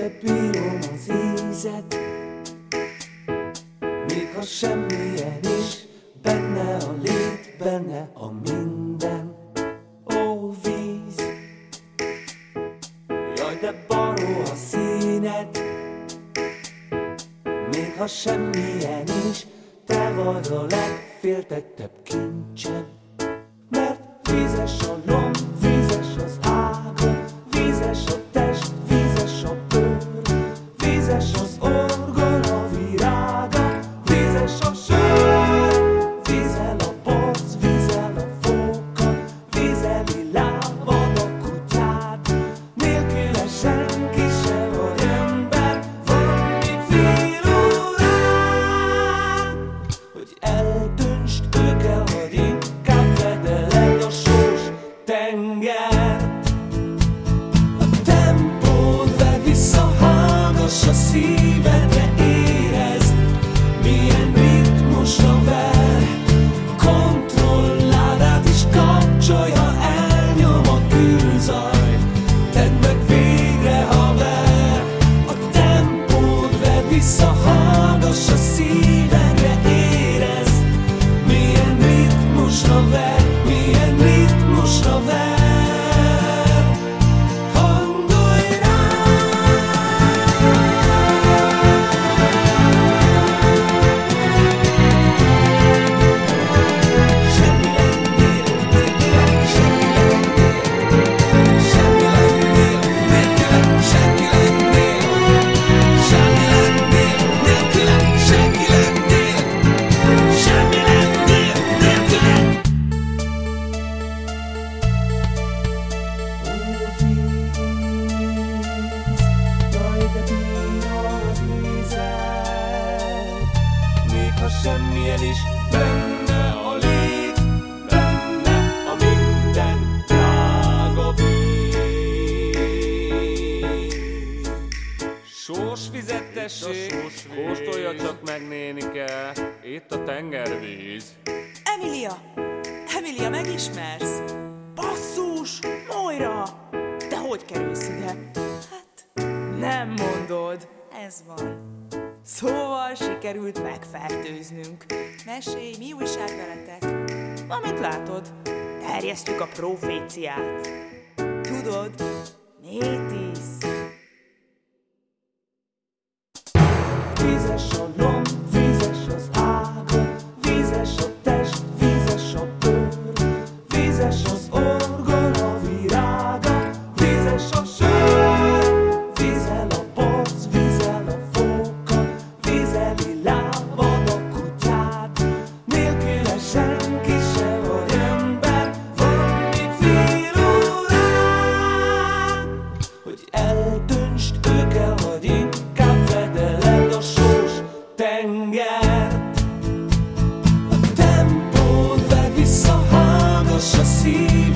de bírom az ízet, még ha semmilyen is, benne a lét, benne a minden. Ó, víz, jaj, de baró a színed, még ha semmilyen is, te vagy a legféltettebb kincsem. Mert vízes a lomb, vízes az ága, vízes a test, vízes a bőr, vízes az orgona virága, vízes a sör, vízel a boc, vízel a fóka, vízeli lábad a kutyád, nélküle senki se vagy ember, valami fél órán, hogy eldöntsd, ő kell, hogy inkább vedeled a sós tengert. A tempód vedd vissza, hallgass a szívedre, érezd, milyen ritmusra ver, kontrolláld át és kapcsolja, elnyom a külzaj, tedd meg végre, haver. A tempód vedd vissza, hallgass a szívedre, érezd, milyen ritmusra ver, milyen ritmusra ver. Hangolj rá! Semmi lennél nélküled, semmi lennél, semmi lennél nélküled, semmi lennél, semmi lennél nélküled, semmi lennél, semmi lennél nélküled. Ó, víz, jaj, de bírom az ízed, még ha semmilyen is, benne a lét, benne a minden, drága víz. Sós vizet tessék, kóstolja csak meg, nénike, itt a tengervíz. Emilia! Emilia, megismersz? Basszus! Moira! De hogy kerülsz ide? Hát, nem mondod. Ez van. Szóval sikerült megfertőznünk. Mesélj, mi újság veletek? Amit látod, terjesztjük a proféciát. Tudod, Métis. Vízes a lomb, vízes az ága, vízes a test, vízes a bőr, vízes az orgona virága, vízes a sör, vízel a boc, vízel a fóka, vízeli lábad a kutyád, nélküle senki se vagy ember, valami fél órán, hogy eldöntsd, ő kell, hogy inkább vedeled a sós tengert. A tempód vedd vissza, hallgass a szív